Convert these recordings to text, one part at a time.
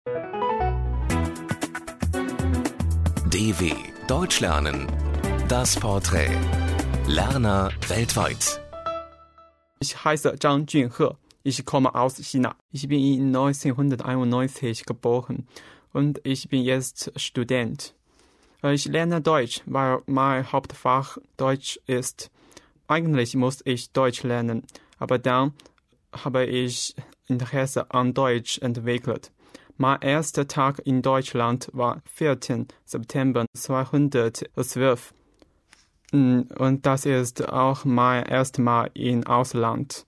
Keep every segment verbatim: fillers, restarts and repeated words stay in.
D W Deutsch lernen. Das Porträt. Lerner weltweit. Ich heiße Zhang Junhe. Ich komme aus China. Ich bin in neunzehnhunderteinundneunzig geboren und ich bin jetzt Student. Ich lerne Deutsch, weil mein Hauptfach Deutsch ist. Eigentlich muss ich Deutsch lernen, aber dann habe ich Interesse an Deutsch entwickelt. Mein erster Tag in Deutschland war vierten September zweitausendzwölf. Und das ist auch mein erstes Mal im Ausland.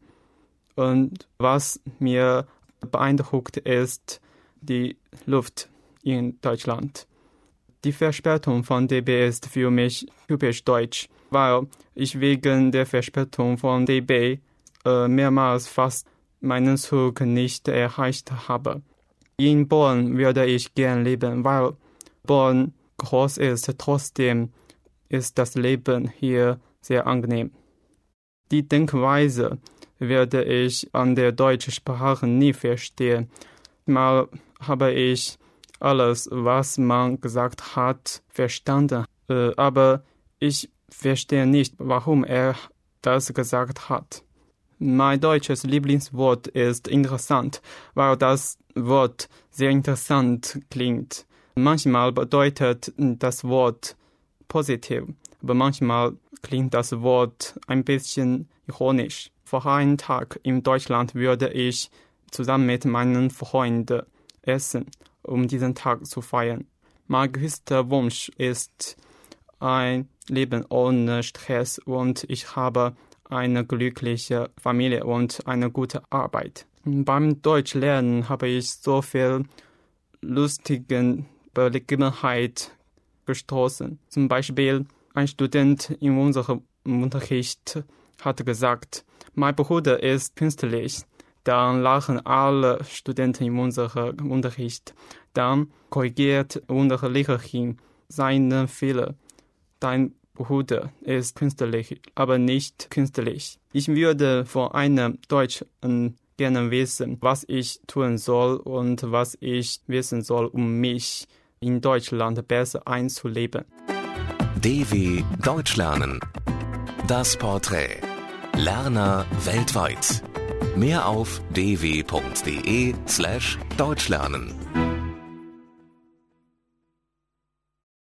Und was mir beeindruckt, ist die Luft in Deutschland. Die Verspätung von D B ist für mich typisch deutsch, weil ich wegen der Verspätung von D B äh, mehrmals fast meinen Zug nicht erreicht habe. In Bonn würde ich gern leben, weil Bonn groß ist. Trotzdem ist das Leben hier sehr angenehm. Die Denkweise werde ich an der deutschen Sprache nie verstehen. Mal habe ich alles, was man gesagt hat, verstanden, äh, aber ich verstehe nicht, warum er das gesagt hat. Mein deutsches Lieblingswort ist interessant, weil das Wort sehr interessant klingt. Manchmal bedeutet das Wort positiv, aber manchmal klingt das Wort ein bisschen ironisch. Vor einem Tag in Deutschland würde ich zusammen mit meinen Freunden essen, um diesen Tag zu feiern. Mein größter Wunsch ist ein Leben ohne Stress und ich habe eine glückliche Familie und eine gute Arbeit. Beim Deutschlernen habe ich so viel lustige Begebenheiten gestoßen. Zum Beispiel ein Student in unserem Unterricht hat gesagt, mein Bruder ist künstlich. Dann lachen alle Studenten in unserem Unterricht. Dann korrigiert unsere Lehrerin seinen Fehler. Dein Bruder ist künstlich, aber nicht künstlich. Ich würde von einem Deutschen gerne wissen, was ich tun soll und was ich wissen soll, um mich in Deutschland besser einzuleben. D W Deutsch lernen. Das Porträt. Lerner weltweit. Mehr auf d w punkt d e slash deutschlernen.